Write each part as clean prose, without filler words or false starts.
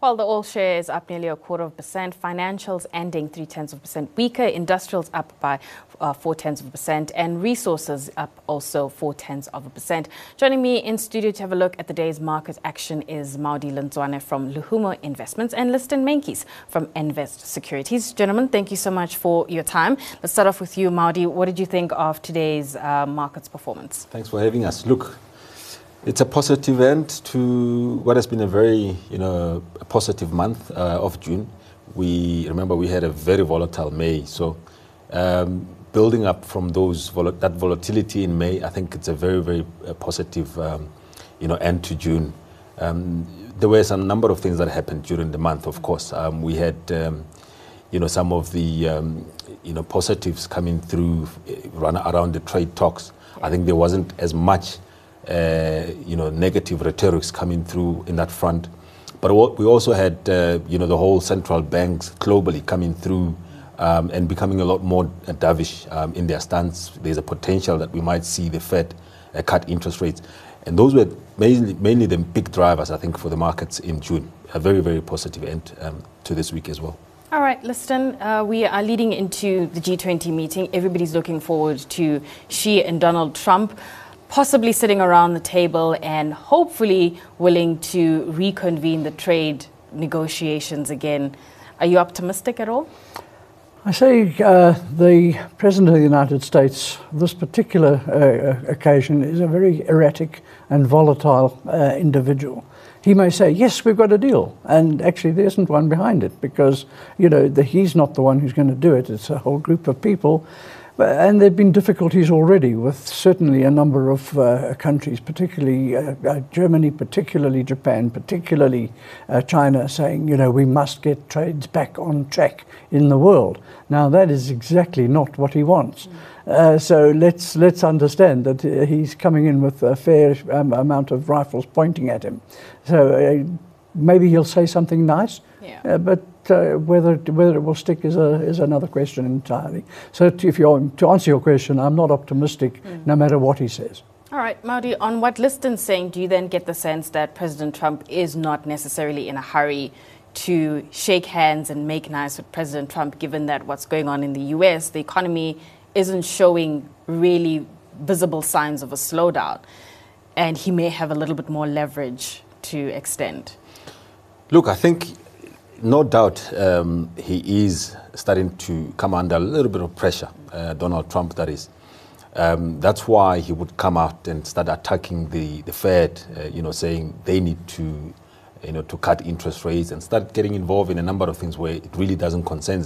Well, the oil share is up nearly 0.25%. Financials ending 0.3% weaker. Industrials up by 0.4%, and resources up also 0.4%. Joining me in studio to have a look at the day's market action is Maudi Lindzwane from Luhumo Investments and Liston Menkes from Invest Securities. Gentlemen, thank you so much for your time. Let's start off with you, Maudi. What did you think of today's market's performance? Thanks for having us. Look, it's a positive end to what has been a very, a positive month of June. We had a very volatile May, so building up from that volatility in May, I think it's a very, very positive, end to June. There were some number of things that happened during the month. Of course, we had, some of the, positives coming through around the trade talks. I think there wasn't as much negative rhetorics coming through in that front. But we also had, the whole central banks globally coming through and becoming a lot more dovish in their stance. There's a potential that we might see the Fed cut interest rates. And those were mainly the big drivers, I think, for the markets in June. A very, very positive end to this week as well. All right, Liston, we are leading into the G20 meeting. Everybody's looking forward to Xi and Donald Trump possibly sitting around the table and hopefully willing to reconvene the trade negotiations again. Are you optimistic at all? I say the President of the United States, this particular occasion, is a very erratic and volatile individual. He may say, yes, we've got a deal, and actually there isn't one behind it because, he's not the one who's going to do it. It's a whole group of people. And there have been difficulties already with certainly a number of countries, particularly Germany, particularly Japan, particularly China, saying, we must get trades back on track in the world. Now, that is exactly not what he wants. So let's understand that he's coming in with a fair amount of rifles pointing at him. So maybe he'll say something nice, but whether it will stick is another question entirely. So to answer your question, I'm not optimistic no matter what he says. All right, Maudi, on what Liston's saying, do you then get the sense that President Trump is not necessarily in a hurry to shake hands and make nice with President Trump, given that what's going on in the US, the economy isn't showing really visible signs of a slowdown, and he may have a little bit more leverage to extend? Look, I think no doubt he is starting to come under a little bit of pressure, Donald Trump, that is. That's why he would come out and start attacking the Fed, saying they need to, to cut interest rates and start getting involved in a number of things where it really doesn't concern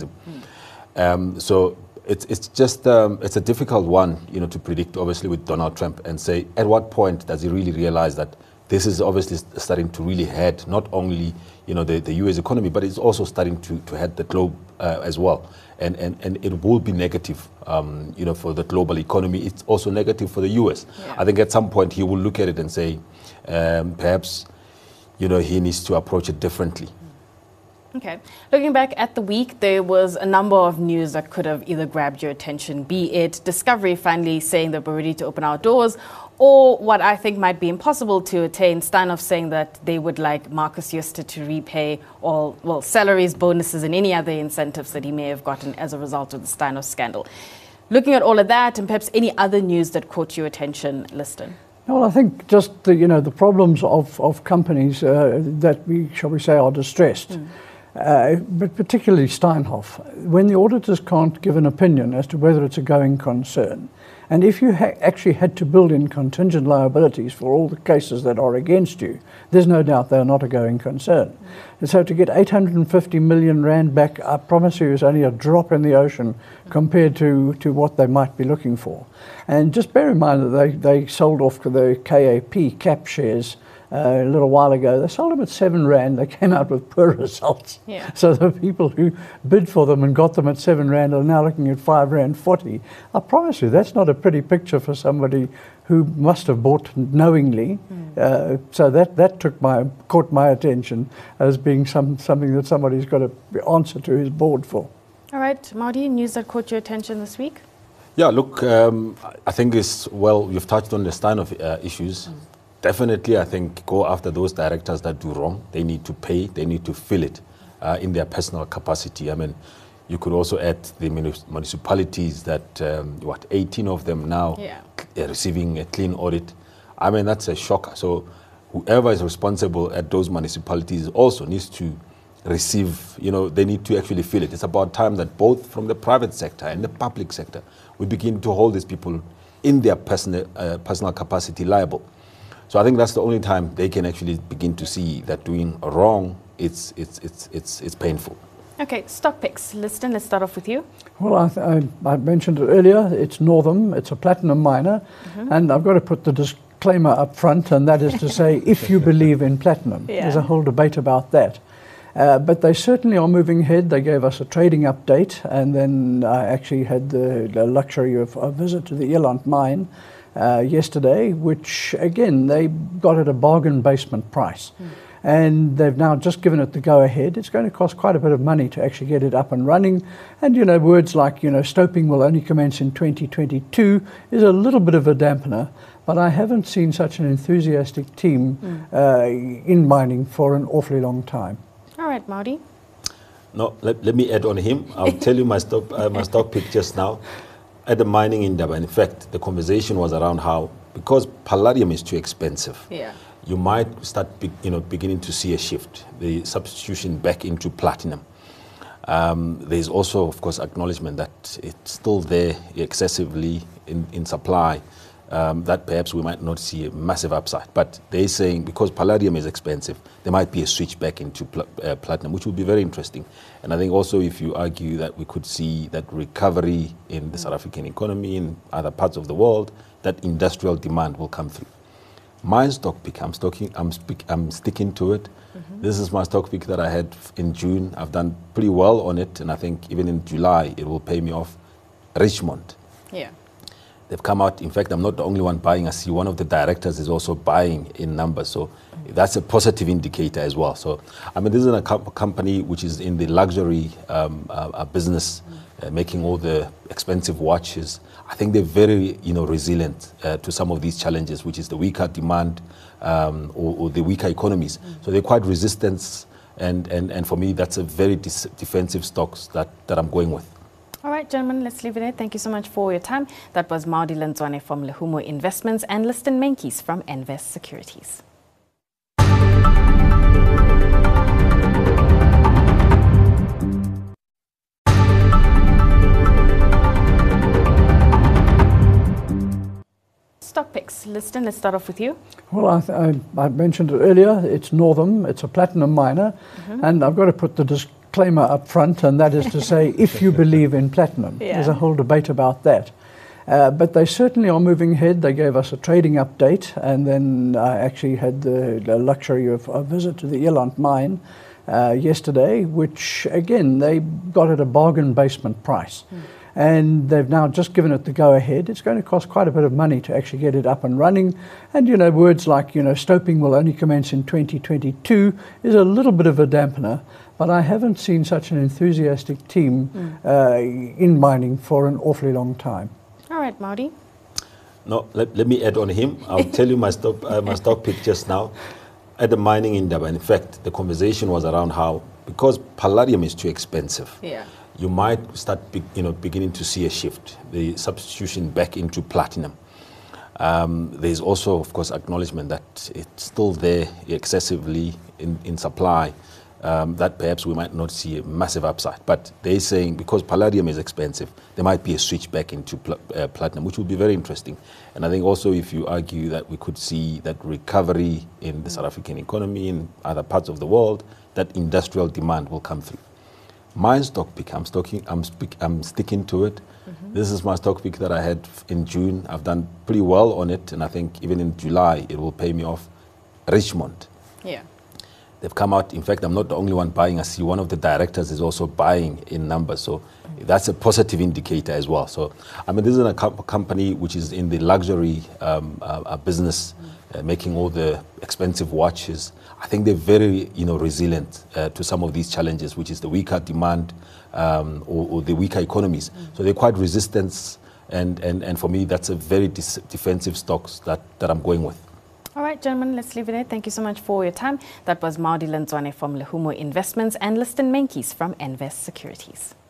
him. So it's just, it's a difficult one, to predict, obviously, with Donald Trump and say, at what point does he really realize that this is obviously starting to really hurt not only, the U.S. economy, but it's also starting to hurt the globe as well. And it will be negative, for the global economy. It's also negative for the U.S. Yeah. I think at some point he will look at it and say, perhaps, he needs to approach it differently. Okay. Looking back at the week, there was a number of news that could have either grabbed your attention, be it Discovery finally saying that we're ready to open our doors, or what I think might be impossible to attain, Steinhoff saying that they would like Marcus Jooste to repay all, salaries, bonuses, and any other incentives that he may have gotten as a result of the Steinhoff scandal. Looking at all of that, and perhaps any other news that caught your attention, Liston? Well, I think just the problems of companies that shall we say, are distressed. But particularly Steinhoff, when the auditors can't give an opinion as to whether it's a going concern, and if you actually had to build in contingent liabilities for all the cases that are against you, there's no doubt they're not a going concern. And so to get 850 million rand back, I promise you, is only a drop in the ocean compared to what they might be looking for. And just bear in mind that they sold off the CAP shares a little while ago. They sold them at 7 Rand. They came out with poor results. Yeah. So the people who bid for them and got them at 7 Rand are now looking at 5 Rand 40. I promise you, that's not a pretty picture for somebody who must have bought knowingly. So that caught my attention as being something that somebody's got to answer to his board for. All right, Maudi, news that caught your attention this week? Yeah, look, I think you've touched on the Steinhoff issues. definitely, I think, go after those directors that do wrong. They need to pay, they need to feel it in their personal capacity. I mean, you could also add the municipalities that, 18 of them now are receiving a clean audit. I mean, that's a shocker. So whoever is responsible at those municipalities also needs to receive, they need to actually feel it. It's about time that both from the private sector and the public sector, we begin to hold these people in their personal capacity liable. So I think that's the only time they can actually begin to see that doing wrong, it's painful. Okay, stock picks. Liston, let's start off with you. Well, I mentioned it earlier. It's Northam. It's a platinum miner. And I've got to put the disclaimer up front, and that is to say, if you believe in platinum. There's a whole debate about that. But they certainly are moving ahead. They gave us a trading update, and then I actually had the luxury of a visit to the Eland mine yesterday, which, again, they got at a bargain basement price. And they've now just given it the go-ahead. It's going to cost quite a bit of money to actually get it up and running. And, words like, stoping will only commence in 2022 is a little bit of a dampener. But I haven't seen such an enthusiastic team in mining for an awfully long time. All right, Maudi. No, let me add on him. I'll tell you my stock pick just now. At the mining Indaba, in fact, the conversation was around how, because palladium is too expensive, you might start beginning to see a shift, the substitution back into platinum. There's also, of course, acknowledgement that it's still there excessively in supply, that perhaps we might not see a massive upside. But they're saying because palladium is expensive, there might be a switch back into platinum, which would be very interesting. And I think also if you argue that we could see that recovery in the South African economy, in other parts of the world, that industrial demand will come through. My stock pick, I'm sticking to it. This is my stock pick that I had in June. I've done pretty well on it, and I think even in July it will pay me off. Richmond. Yeah. They've come out. In fact, I'm not the only one buying. I see one of the directors is also buying in numbers. So that's a positive indicator as well. So, I mean, this is a company which is in the luxury business, making all the expensive watches. I think they're very, resilient to some of these challenges, which is the weaker demand or the weaker economies. So they're quite resistant. And for me, that's a very defensive stocks that I'm going with. All right, gentlemen, let's leave it there. Thank you so much for your time. That was Maudi Lenzwane from Lehumo Investments and Liston Menkes from Envest Securities. Stock picks. Liston, let's start off with you. Well, I mentioned it earlier. It's Northam. It's a platinum miner. And I've got to put the disclaimer up front, and that is to say, if you believe in platinum. There's a whole debate about that. But they certainly are moving ahead. They gave us a trading update, and then I actually had the luxury of a visit to the Eland mine yesterday, which, again, they got at a bargain basement price. And they've now just given it the go-ahead. It's going to cost quite a bit of money to actually get it up and running. And, words like, stoping will only commence in 2022 is a little bit of a dampener. But I haven't seen such an enthusiastic team in mining for an awfully long time. All right, Maudi. No, let me add on him. I'll tell you my stock pick just now. At the mining Indaba, in fact, the conversation was around how, because palladium is too expensive, you might start beginning to see a shift, the substitution back into platinum. There's also, of course, acknowledgement that it's still there excessively in supply, that perhaps we might not see a massive upside. But they're saying because palladium is expensive, there might be a switch back into platinum, which would be very interesting. And I think also if you argue that we could see that recovery in the South African economy, in other parts of the world, that industrial demand will come through. My stock pick, I'm sticking to it. This is my stock pick that I had in June. I've done pretty well on it, and I think even in July it will pay me off. Richmond. Yeah. They've come out. In fact, I'm not the only one buying. I see one of the directors is also buying in numbers. So that's a positive indicator as well. So, I mean, this is a company which is in the luxury business, making all the expensive watches. I think they're very, resilient to some of these challenges, which is the weaker demand or the weaker economies. So they're quite resistant, and for me, that's a very defensive stocks that I'm going with. All right, gentlemen, let's leave it there. Thank you so much for your time. That was Maudi Lanzwane from Lehumo Investments and Liston Menkes from Envest Securities.